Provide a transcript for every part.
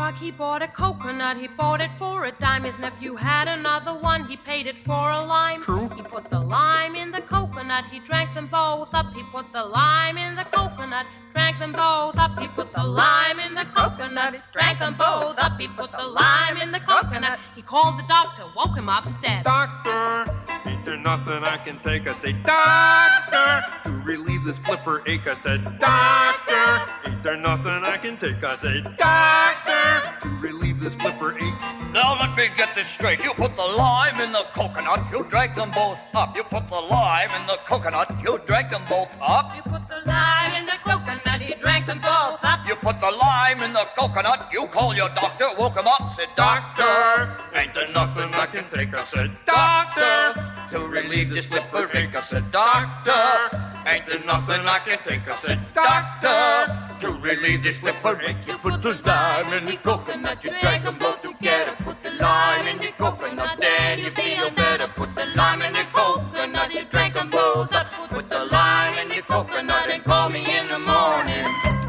dog, he bought a coconut, he bought it for a dime. His nephew had another one, he paid it for a lime. True. He put the lime in the coconut, he drank them both up. He put the lime in the coconut, drank them both up. He put the lime in the coconut, drank them both up. He put the lime in the coconut. He called the doctor, woke him up and said, Doctor, ain't there nothing I can take? I say, Doctor, to relieve this flipper ache. I said, Doctor, ain't there nothing I can take? I say, Doctor, to relieve this flipper ache. Now let me get this straight. You put the lime in the coconut, you drank them both up. You put the lime in the coconut, you drank them both up. You put the lime in the coconut, he drank them both up. You put the lime in the coconut, you call your doctor, woke him up, said, Doctor, ain't there nothing I can take? I said, Doctor, to relieve this flipper ache. I said, Doctor, ain't there nothing I can take? I said, Doctor, to relieve this flipper ache. You put the lime in the coconut, you drank them both together. Put the lime in the coconut, then you feel better. Put the lime in the coconut, you drank them both up. Put the lime in the coconut and call me in the morning.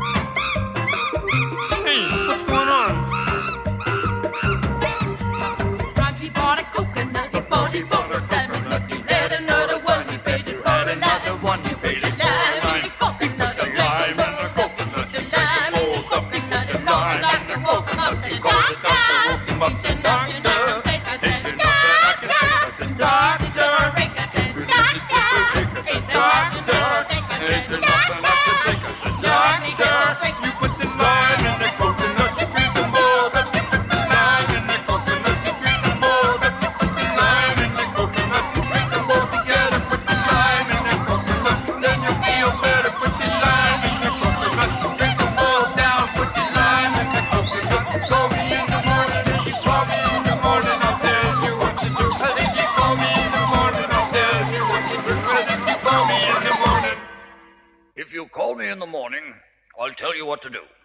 Hey, what's going on? He bought a coconut, he bought it for a dime. He had another one, he paid it for a lime. One, he paid it for a Lime in lime. the coconut, Put the he drank lime them in the both up. coconut, Put the he drank lime them in the both up. coconut, Put he the called the lime doctor, in the woke him up, coconut, said, he called the doctor, woke him up, Doctor, said, Doctor, ain't there nothing I can take? I ain't said, there nothing I can take? I said, Doctor, break. I said, Doctor, ain't there nothing I can take? I ain't said, there nothing I can take? I said, Doctor, you put the lime in the coconut, you drink them both up. You put the lime in the coconut, you drink them both up. You put the lime in the coconut, you drink them both together. Put the lime in the coconut, then you feel better. Put the lime in the coconut, drink them both down. Put the lime in the coconut, call me in the morning. If you call me in the morning, I'll tell you what to do. If you call me in the morning, I'll tell you what to do. If you call me in the morning. If you call me in the morning, I'll tell you what to do.